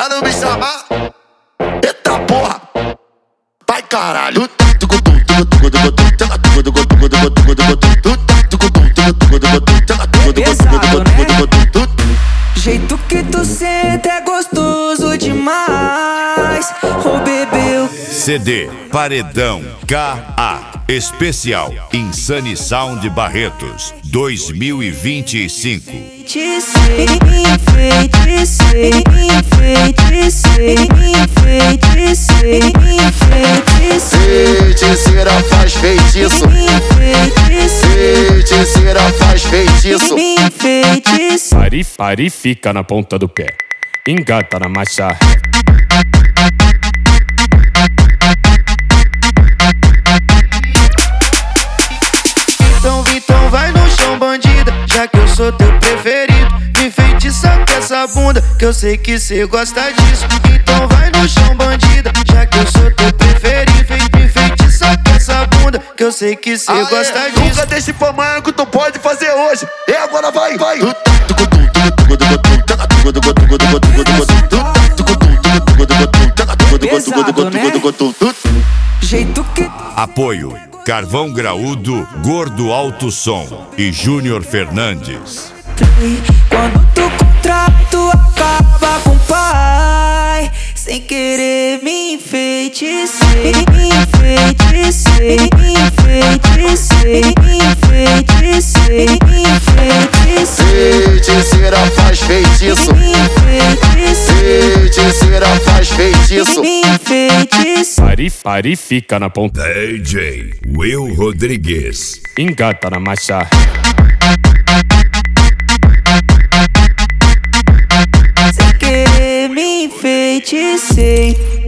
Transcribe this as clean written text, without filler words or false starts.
não me chamar, eita porra, vai caralho. Pesado, né? Jeito que tu senta é gostoso demais. Ô bebê, CD Paredão KA Especial Insane Sound Barretos 2025. Feiticeira faz feitiço, feiticeira faz feitiço. Pare, fica na ponta do pé, engata na marcha. Então vai no chão, bandida, já que eu sou teu preferido. Me enfeitiça com essa bunda, que eu sei que cê gosta disso. Então vai no chão, bandida, já que eu sou teu preferido. Me enfeitiça com essa bunda, que eu sei que cê gosta disso. Nunca deixe pra amanhã que tu pode fazer hoje. E agora vai. pesado, né? Jeito que Apoio Carvão Graúdo, Gordo Alto Som e Júnior Fernandes. quando tu contrato acaba com o pai, sem querer me enfeitecei, Feiticeira faz feitiço, feiticeira faz feitiço. Pare, fica na ponta, DJ Will Rodrigues. engata na marcha. Sem querer me enfeitecei.